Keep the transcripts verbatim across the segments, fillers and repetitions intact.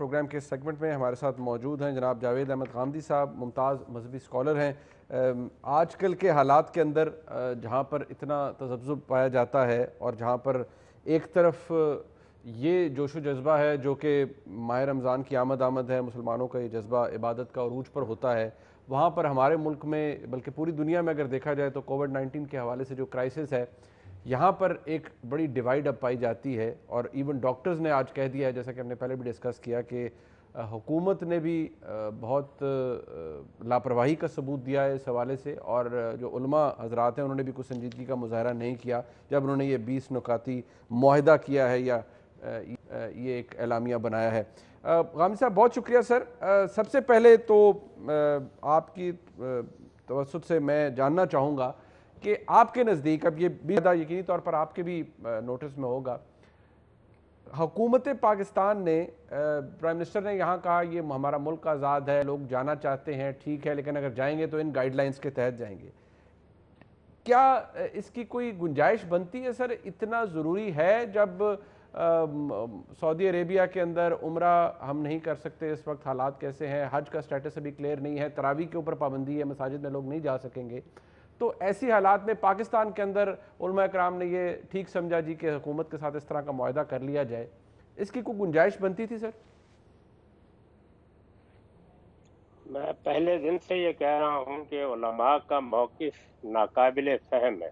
Programme کے segment میں ہمارے ساتھ موجود ہیں جناب جاوید احمد غامدی صاحب، ممتاز مذہبی اسکالر ہیں۔ آج کل کے حالات کے اندر جہاں پر اتنا تذبذب پایا جاتا ہے اور جہاں پر ایک طرف یہ جوش و جذبہ ہے جو کہ ماہ رمضان کی آمد آمد ہے، مسلمانوں کا یہ جذبہ عبادت کا عروج پر ہوتا ہے، وہاں پر ہمارے ملک میں بلکہ پوری دنیا میں اگر دیکھا جائے تو کووڈ نائنٹین کے حوالے سے جو کرائسس ہے یہاں پر ایک بڑی ڈیوائیڈ اب پائی جاتی ہے، اور ایون ڈاکٹرز نے آج کہہ دیا ہے، جیسا کہ ہم نے پہلے بھی ڈسکس کیا، کہ حکومت نے بھی بہت لاپرواہی کا ثبوت دیا ہے اس حوالے سے، اور جو علماء حضرات ہیں انہوں نے بھی کچھ سنجیدگی کا مظاہرہ نہیں کیا جب انہوں نے یہ بیس نکاتی معاہدہ کیا ہے یا یہ ایک اعلامیہ بنایا ہے۔ غامدی صاحب بہت شکریہ سر۔ سب سے پہلے تو آپ کی توسط سے میں جاننا چاہوں گا کہ آپ کے نزدیک، اب یہ بھی یقینی طور پر آپ کے بھی نوٹس میں ہوگا، حکومت پاکستان نے، پرائم منسٹر نے یہاں کہا یہ ہمارا ملک آزاد ہے، لوگ جانا چاہتے ہیں ٹھیک ہے، لیکن اگر جائیں گے تو ان گائیڈ لائنز کے تحت جائیں گے۔ کیا اس کی کوئی گنجائش بنتی ہے سر؟ اتنا ضروری ہے جب سعودی عربیہ کے اندر عمرہ ہم نہیں کر سکتے، اس وقت حالات کیسے ہیں، حج کا سٹیٹس ابھی کلیئر نہیں ہے، تراویح کے اوپر پابندی ہے، مساجد میں لوگ نہیں جا سکیں گے، تو ایسی حالات میں پاکستان کے اندر علماء کرام نے یہ ٹھیک سمجھا جی کہ حکومت کے ساتھ اس طرح کا معاہدہ کر لیا جائے، اس کی کوئی گنجائش بنتی تھی سر؟ میں پہلے دن سے یہ کہہ رہا ہوں کہ علماء کا موقف ناقابل فہم ہے۔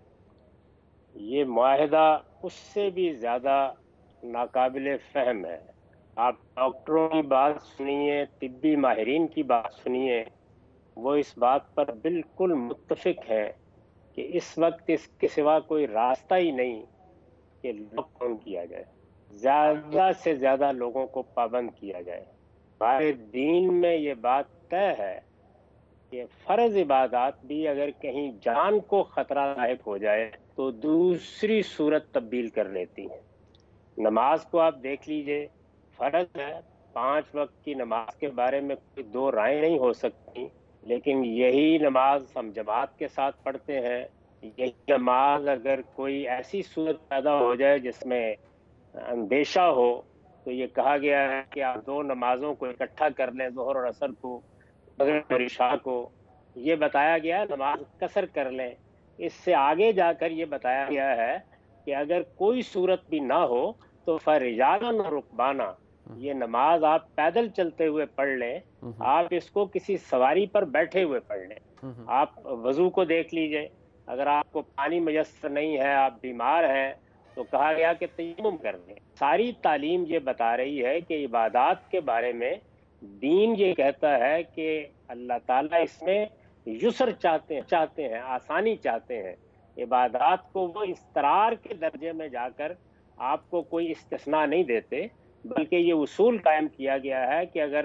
یہ معاہدہ اس سے بھی زیادہ ناقابل فہم ہے۔ آپ ڈاکٹروں کی بات سنیے، طبی ماہرین کی بات سنیے، وہ اس بات پر بالکل متفق ہیں کہ اس وقت اس کے سوا کوئی راستہ ہی نہیں کہ لاک ڈاؤن کیا جائے، زیادہ سے زیادہ لوگوں کو پابند کیا جائے۔ ہمارے دین میں یہ بات طے ہے کہ فرض عبادات بھی اگر کہیں جان کو خطرہ لاحق ہو جائے تو دوسری صورت تبدیل کر لیتی ہیں۔ نماز کو آپ دیکھ لیجئے، فرض ہے، پانچ وقت کی نماز کے بارے میں کوئی دو رائے نہیں ہو سکتی، لیکن یہی نماز ہم جماعت کے ساتھ پڑھتے ہیں۔ یہی نماز اگر کوئی ایسی صورت پیدا ہو جائے جس میں اندیشہ ہو تو یہ کہا گیا ہے کہ آپ دو نمازوں کو اکٹھا کر لیں، ظہر اور عصر کو، مغرب اور عشاء کو۔ یہ بتایا گیا ہے نماز قصر کر لیں۔ اس سے آگے جا کر یہ بتایا گیا ہے کہ اگر کوئی صورت بھی نہ ہو تو فرجالن و رکبانا، یہ نماز آپ پیدل چلتے ہوئے پڑھ لیں، آپ اس کو کسی سواری پر بیٹھے ہوئے پڑھ لیں۔ آپ وضو کو دیکھ لیجئے، اگر آپ کو پانی میسر نہیں ہے، آپ بیمار ہیں، تو کہا گیا کہ تیمم کر لیں۔ ساری تعلیم یہ بتا رہی ہے کہ عبادات کے بارے میں دین یہ کہتا ہے کہ اللہ تعالیٰ اس میں یسر چاہتے ہیں چاہتے ہیں آسانی چاہتے ہیں۔ عبادات کو وہ اضطرار کے درجے میں جا کر آپ کو کوئی استثناء نہیں دیتے، بلکہ یہ اصول قائم کیا گیا ہے کہ اگر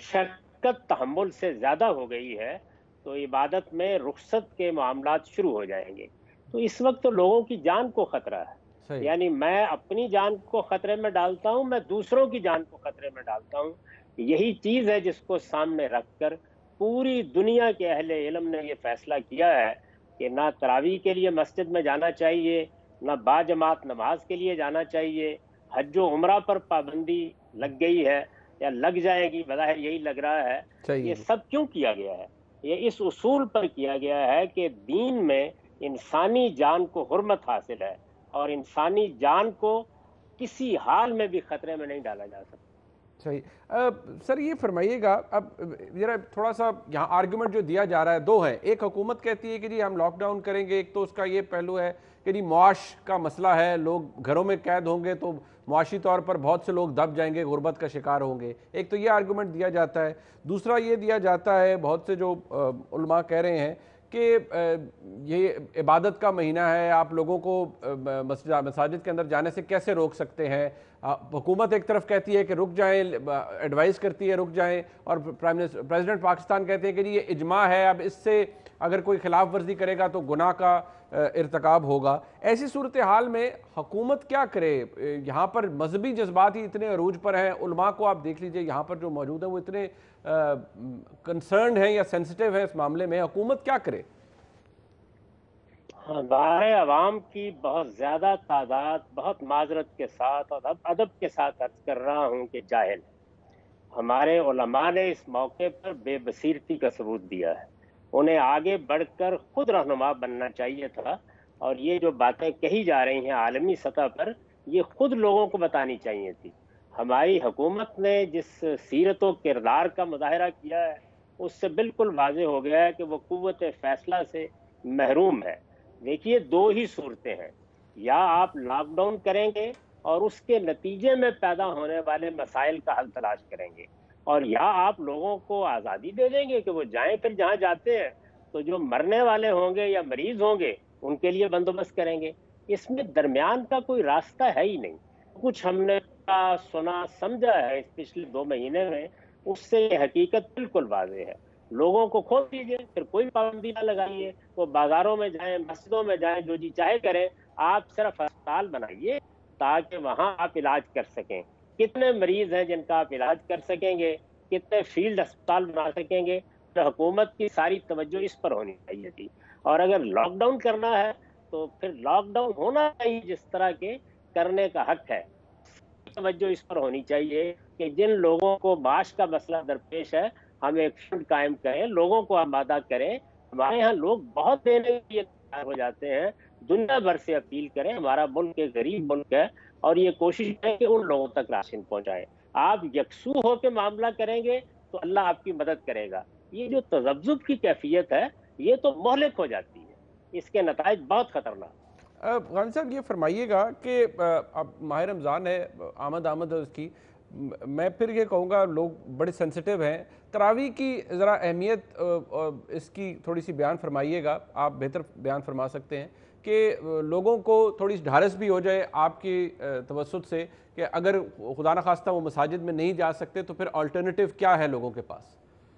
مشقت تحمل سے زیادہ ہو گئی ہے تو عبادت میں رخصت کے معاملات شروع ہو جائیں گے۔ تو اس وقت تو لوگوں کی جان کو خطرہ ہے، یعنی میں اپنی جان کو خطرے میں ڈالتا ہوں، میں دوسروں کی جان کو خطرے میں ڈالتا ہوں۔ یہی چیز ہے جس کو سامنے رکھ کر پوری دنیا کے اہل علم نے یہ فیصلہ کیا ہے کہ نہ تراویح کے لیے مسجد میں جانا چاہیے، نہ با جماعت نماز کے لیے جانا چاہیے۔ حج و عمرہ پر پابندی لگ گئی ہے یا لگ جائے گی، بظاہر یہی لگ رہا ہے۔ یہ سب کیوں کیا گیا ہے؟ یہ اس اصول پر کیا گیا ہے کہ دین میں انسانی جان کو حرمت حاصل ہے اور انسانی جان کو کسی حال میں بھی خطرے میں نہیں ڈالا جا سکتا۔ صحیح سر، یہ فرمائیے گا، اب ذرا تھوڑا سا یہاں آرگومنٹ جو دیا جا رہا ہے دو ہے۔ ایک حکومت کہتی ہے کہ جی ہم لاک ڈاؤن کریں گے، ایک تو اس کا یہ پہلو ہے کہ جی معاش کا مسئلہ ہے، لوگ گھروں میں قید ہوں گے تو معاشی طور پر بہت سے لوگ دب جائیں گے، غربت کا شکار ہوں گے۔ ایک تو یہ آرگومنٹ دیا جاتا ہے، دوسرا یہ دیا جاتا ہے، بہت سے جو علماء کہہ رہے ہیں کہ یہ عبادت کا مہینہ ہے، آپ لوگوں کو مساجد کے اندر جانے سے کیسے روک سکتے ہیں؟ حکومت ایک طرف کہتی ہے کہ رک جائیں، ایڈوائز کرتی ہے رک جائیں، اور پریزیڈنٹ پاکستان کہتے ہیں کہ یہ اجماع ہے، اب اس سے اگر کوئی خلاف ورزی کرے گا تو گناہ کا ارتکاب ہوگا۔ ایسی صورتحال میں حکومت کیا کرے؟ یہاں پر مذہبی جذبات ہی اتنے عروج پر ہیں، علماء کو آپ دیکھ لیجئے یہاں پر جو موجود ہیں وہ اتنے کنسرنڈ ہیں یا سینسٹیو ہیں اس معاملے میں، حکومت کیا کرے؟ ہمارے عوام کی بہت زیادہ تعداد، بہت معذرت کے ساتھ اور ادب کے ساتھ عرض کر رہا ہوں کہ جاہل ہے۔ ہمارے علماء نے اس موقع پر بے بصیرتی کا ثبوت دیا ہے. انہیں آگے بڑھ کر خود رہنما بننا چاہیے تھا، اور یہ جو باتیں کہی جا رہی ہیں عالمی سطح پر، یہ خود لوگوں کو بتانی چاہیے تھی. ہماری حکومت نے جس سیرت و کردار کا مظاہرہ کیا ہے اس سے بالکل واضح ہو گیا ہے کہ وہ قوت فیصلہ سے محروم ہے. دیکھیے، دو ہی صورتیں ہیں: یا آپ لاک ڈاؤن کریں گے اور اس کے نتیجے میں پیدا ہونے والے مسائل کا حل تلاش کریں گے، اور یا آپ لوگوں کو آزادی دے دیں گے کہ وہ جائیں پھر جہاں جاتے ہیں، تو جو مرنے والے ہوں گے یا مریض ہوں گے ان کے لیے بندوبست کریں گے. اس میں درمیان کا کوئی راستہ ہے ہی نہیں. کچھ ہم نے سنا سمجھا ہے اس پچھلے دو مہینے میں، اس سے یہ حقیقت بالکل واضح ہے. لوگوں کو کھول دیجئے، پھر کوئی پابندی نہ لگائیے، وہ بازاروں میں جائیں، مسجدوں میں جائیں، جو جی چاہے کریں. آپ صرف ہسپتال بنائیے تاکہ وہاں آپ علاج کر سکیں. کتنے مریض ہیں جن کا آپ علاج کر سکیں گے؟ کتنے فیلڈ ہسپتال بنا سکیں گے؟ تو حکومت کی ساری توجہ اس پر ہونی چاہیے تھی. اور اگر لاک ڈاؤن کرنا ہے تو پھر لاک ڈاؤن ہونا چاہیے جس طرح کے کرنے کا حق ہے. توجہ اس پر ہونی چاہیے کہ جن لوگوں کو معاش کا مسئلہ درپیش ہے، ہم ایک فنڈ قائم کریں، لوگوں کو آمادہ کریں. ہمارے ہاں لوگ بہت دینے کے لیے تیار ہو جاتے ہیں. دنیا بھر سے اپیل کریں. ہمارا ملک ایک غریب ملک ہے اور یہ کوشش ہے کہ ان لوگوں تک راشن پہنچائیں. آپ یکسو ہو کے معاملہ کریں گے تو اللہ آپ کی مدد کرے گا. یہ جو تذبذب کی کیفیت ہے یہ تو مہلک ہو جاتی ہے، اس کے نتائج بہت خطرناک. غانی صاحب یہ فرمائیے گا کہ اب ماہ رمضان ہے، آمد آمد ہے اس کی، میں پھر یہ کہوں گا لوگ بڑے سینسٹیو ہیں. تراویح کی ذرا اہمیت اس کی تھوڑی سی بیان فرمائیے گا، آپ بہتر بیان فرما سکتے ہیں کہ لوگوں کو تھوڑی ڈھارس بھی ہو جائے آپ کی توسط سے کہ اگر خدا نخواستہ وہ مساجد میں نہیں جا سکتے تو پھر آلٹرنیٹیو کیا ہے لوگوں کے پاس.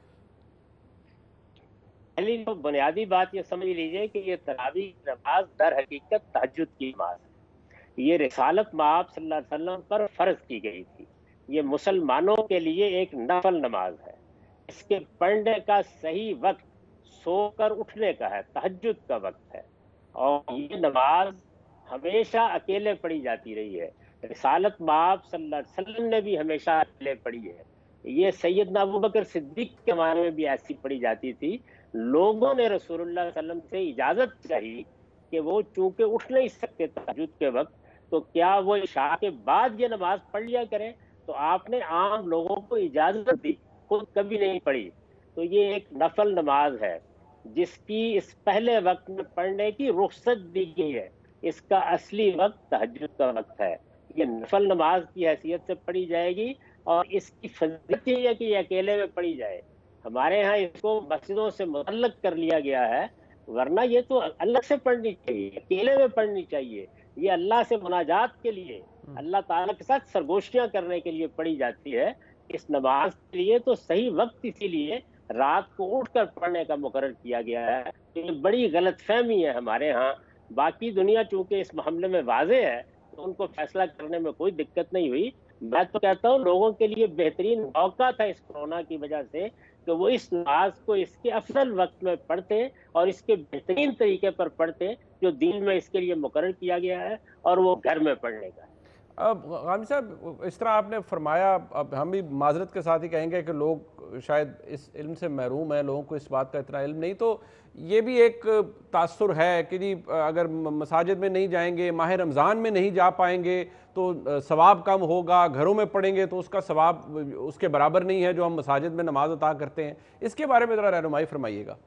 پہلی تو بنیادی بات یہ سمجھ لیجئے کہ یہ تراویح نماز در حقیقت تہجد کی نماز ہے. یہ رسالت مآب صلی اللہ علیہ وسلم پر فرض کی گئی تھی. یہ مسلمانوں کے لیے ایک نفل نماز ہے. اس کے پڑھنے کا صحیح وقت سو کر اٹھنے کا ہے، تہجد کا وقت ہے. اور یہ نماز ہمیشہ اکیلے پڑھی جاتی رہی ہے. رسالت مآب صلی اللہ علیہ وسلم نے بھی ہمیشہ اکیلے پڑھی ہے. یہ سیدنا ابوبکر صدیق کے زمانے میں بھی ایسی پڑھی جاتی تھی. لوگوں نے رسول اللہ صلی اللہ علیہ وسلم سے اجازت چاہی کہ وہ چونکہ اٹھ نہیں سکتے تہجد کے وقت، تو کیا وہ عشاء کے بعد یہ نماز پڑھ لیا کریں. تو آپ نے عام لوگوں کو اجازت دی، خود کبھی نہیں پڑھی. تو یہ ایک نفل نماز ہے جس کی اس پہلے وقت میں پڑھنے کی رخصت دی گئی ہے. اس کا اصلی وقت تہجد کا وقت ہے. یہ نفل نماز کی حیثیت سے پڑھی جائے گی، اور اس کی فضیلت یہ ہے کہ یہ اکیلے میں پڑھی جائے. ہمارے ہاں اس کو مسجدوں سے متعلق کر لیا گیا ہے، ورنہ یہ تو الگ سے پڑھنی چاہیے، اکیلے میں پڑھنی چاہیے. یہ اللہ سے مناجات کے لیے، اللہ تعالیٰ کے ساتھ سرگوشیاں کرنے کے لیے پڑھی جاتی ہے. اس نماز کے لیے تو صحیح وقت اسی لیے رات کو اٹھ کر پڑھنے کا مقرر کیا گیا ہے. یہ بڑی غلط فہمی ہے ہمارے ہاں. باقی دنیا چونکہ اس معاملے میں واضح ہے تو ان کو فیصلہ کرنے میں کوئی دقت نہیں ہوئی. میں تو کہتا ہوں لوگوں کے لیے بہترین موقع تھا اس کورونا کی وجہ سے کہ وہ اس نماز کو اس کے افضل وقت میں پڑھتے اور اس کے بہترین طریقے پر پڑھتے جو دین میں اس کے لیے مقرر کیا گیا ہے، اور وہ گھر میں پڑھنے کا ہے. اب غانی صاحب اس طرح آپ نے فرمایا، اب ہم بھی معذرت کے ساتھ ہی کہیں گے کہ لوگ شاید اس علم سے محروم ہیں، لوگوں کو اس بات کا اتنا علم نہیں. تو یہ بھی ایک تاثر ہے کہ جی اگر مساجد میں نہیں جائیں گے، ماہ رمضان میں نہیں جا پائیں گے تو ثواب کم ہوگا، گھروں میں پڑھیں گے تو اس کا ثواب اس کے برابر نہیں ہے جو ہم مساجد میں نماز عطا کرتے ہیں. اس کے بارے میں ذرا رہنمائی فرمائیے گا.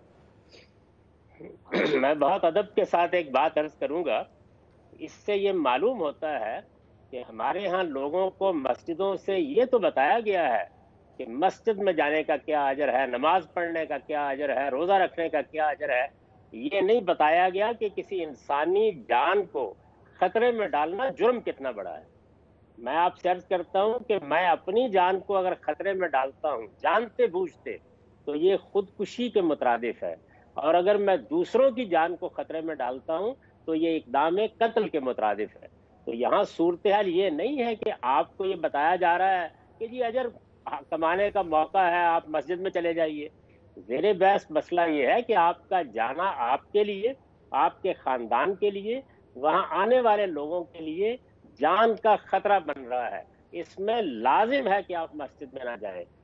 میں بہت ادب کے ساتھ ایک بات عرض کروں گا. اس سے یہ معلوم ہوتا ہے کہ ہمارے ہاں لوگوں کو مسجدوں سے یہ تو بتایا گیا ہے کہ مسجد میں جانے کا کیا اجر ہے، نماز پڑھنے کا کیا اجر ہے، روزہ رکھنے کا کیا اجر ہے. یہ نہیں بتایا گیا کہ کسی انسانی جان کو خطرے میں ڈالنا جرم کتنا بڑا ہے. میں آپ سے عرض کرتا ہوں کہ میں اپنی جان کو اگر خطرے میں ڈالتا ہوں جانتے بوجھتے تو یہ خودکشی کے مترادف ہے، اور اگر میں دوسروں کی جان کو خطرے میں ڈالتا ہوں تو یہ اقدام قتل کے مترادف ہے. تو یہاں صورتحال یہ نہیں ہے کہ آپ کو یہ بتایا جا رہا ہے کہ جی اجر کمانے کا موقع ہے آپ مسجد میں چلے جائیے. زیر بحث مسئلہ یہ ہے کہ آپ کا جانا آپ کے لیے، آپ کے خاندان کے لیے، وہاں آنے والے لوگوں کے لیے جان کا خطرہ بن رہا ہے. اس میں لازم ہے کہ آپ مسجد میں نہ جائیں.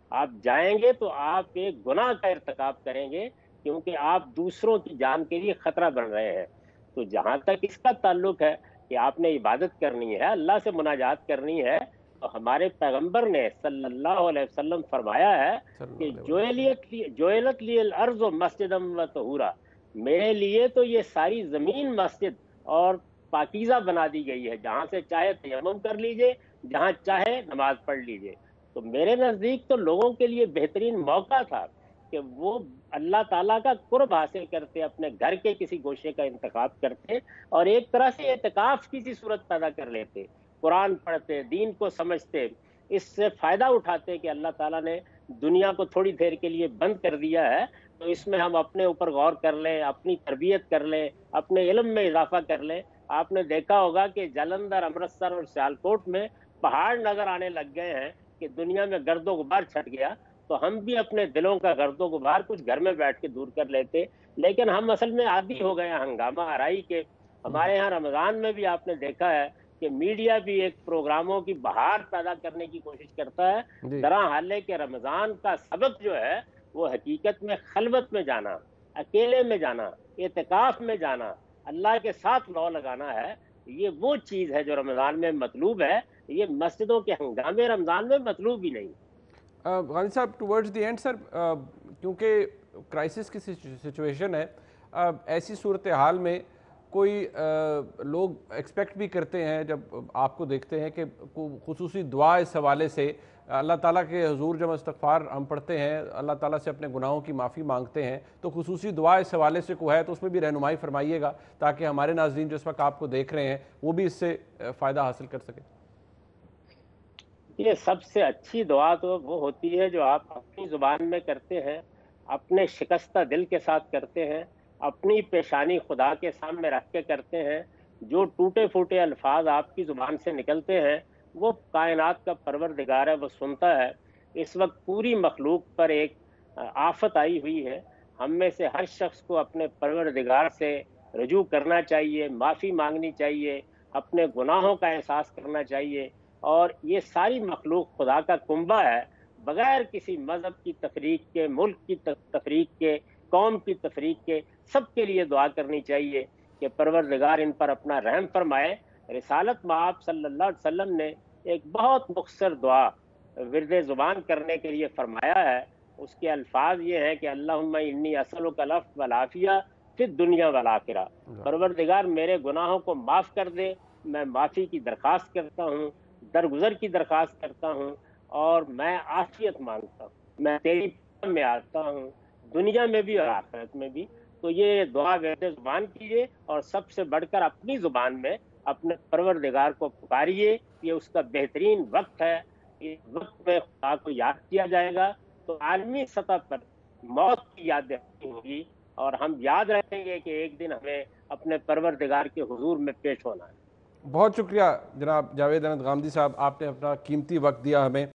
آپ جائیں گے تو آپ ایک گناہ کا ارتکاب کریں گے، کیونکہ آپ دوسروں کی جان کے لیے خطرہ بن رہے ہیں۔ تو جہاں تک اس کا تعلق ہے کہ آپ نے عبادت کرنی ہے، اللہ سے مناجات کرنی ہے، تو ہمارے پیغمبر نے صلی اللہ علیہ وسلم فرمایا ہے صلی اللہ کہ علیہ وسلم۔ جویلیت لی جویلت لی الارض مسجدم و طہورا، میرے لیے تو یہ ساری زمین مسجد اور پاکیزہ بنا دی گئی ہے، جہاں سے چاہے تیمم کر لیجئے، جہاں چاہے نماز پڑھ لیجئے۔ تو میرے نزدیک تو لوگوں کے لیے بہترین موقع تھا کہ وہ اللہ تعالیٰ کا قرب حاصل کرتے، اپنے گھر کے کسی گوشے کا انتخاب کرتے اور ایک طرح سے اعتکاف کی سی صورت پیدا کر لیتے، قرآن پڑھتے، دین کو سمجھتے، اس سے فائدہ اٹھاتے کہ اللہ تعالیٰ نے دنیا کو تھوڑی دیر کے لیے بند کر دیا ہے، تو اس میں ہم اپنے اوپر غور کر لیں، اپنی تربیت کر لیں، اپنے علم میں اضافہ کر لیں۔ آپ نے دیکھا ہوگا کہ جلندھر، امرتسر اور سیالکوٹ میں پہاڑ نظر آنے لگ گئے ہیں کہ دنیا میں گرد و غبار چھٹ گیا، تو ہم بھی اپنے دلوں کا گرد و غبار کچھ گھر میں بیٹھ کے دور کر لیتے، لیکن ہم اصل میں عادی ہو گئے ہیں ہنگامہ آرائی کے۔ ہمارے یہاں رمضان میں بھی آپ نے دیکھا ہے کہ میڈیا بھی ایک پروگراموں کی بہار پیدا کرنے کی کوشش کرتا ہے، جی درا حال ہے کہ رمضان کا سبق جو ہے وہ حقیقت میں خلوت میں جانا، اکیلے میں جانا، اعتکاف میں جانا، اللہ کے ساتھ لو لگانا ہے۔ یہ وہ چیز ہے جو رمضان میں مطلوب ہے، یہ مسجدوں کے ہنگامے رمضان میں مطلوب ہی نہیں۔ غانی صاحب ٹورڈز دی اینڈ سر، کیونکہ کرائسس کی سچویشن ہے، ایسی صورتحال میں کوئی لوگ ایکسپیکٹ بھی کرتے ہیں جب آپ کو دیکھتے ہیں کہ خصوصی دعا اس حوالے سے اللہ تعالیٰ کے حضور جب استغفار ہم پڑھتے ہیں، اللہ تعالیٰ سے اپنے گناہوں کی معافی مانگتے ہیں، تو خصوصی دعا اس حوالے سے کوئی ہے تو اس میں بھی رہنمائی فرمائیے گا تاکہ ہمارے ناظرین جو اس وقت آپ کو دیکھ رہے ہیں وہ بھی اس سے فائدہ حاصل کر سکیں۔ یہ سب سے اچھی دعا تو وہ ہوتی ہے جو آپ اپنی زبان میں کرتے ہیں، اپنے شکستہ دل کے ساتھ کرتے ہیں، اپنی پیشانی خدا کے سامنے رکھ کے کرتے ہیں۔ جو ٹوٹے پھوٹے الفاظ آپ کی زبان سے نکلتے ہیں وہ کائنات کا پروردگار ہے، وہ سنتا ہے۔ اس وقت پوری مخلوق پر ایک آفت آئی ہوئی ہے، ہم میں سے ہر شخص کو اپنے پروردگار سے رجوع کرنا چاہیے، معافی مانگنی چاہیے، اپنے گناہوں کا احساس کرنا چاہیے، اور یہ ساری مخلوق خدا کا کنبہ ہے، بغیر کسی مذہب کی تفریق کے، ملک کی تفریق کے، قوم کی تفریق کے، سب کے لیے دعا کرنی چاہیے کہ پروردگار ان پر اپنا رحم فرمائے۔ رسالت مآب صلی اللہ علیہ وسلم نے ایک بہت مختصر دعا ورد زبان کرنے کے لیے فرمایا ہے، اس کے الفاظ یہ ہیں کہ اللہم انی اسألک العفو والعافیہ فی الدنیا والآخرہ، پروردگار میرے گناہوں کو معاف کر دے، میں معافی کی درخواست کرتا ہوں، درگزر کی درخواست کرتا ہوں، اور میں عافیت مانگتا ہوں، میں تیری پناہ میں آتا ہوں، دنیا میں بھی اور آخرت میں بھی۔ تو یہ دعا ورد زبان کیجیے اور سب سے بڑھ کر اپنی زبان میں اپنے پروردگار کو پکاریے، یہ اس کا بہترین وقت ہے۔ اس وقت میں خدا کو یاد کیا جائے گا تو عالمی سطح پر موت کی یاد دہانی ہوگی، اور ہم یاد رکھیں گے کہ ایک دن ہمیں اپنے پروردگار کے حضور میں پیش ہونا ہے۔ بہت شکریہ جناب جاوید احمد غامدی صاحب، آپ نے اپنا قیمتی وقت دیا ہمیں۔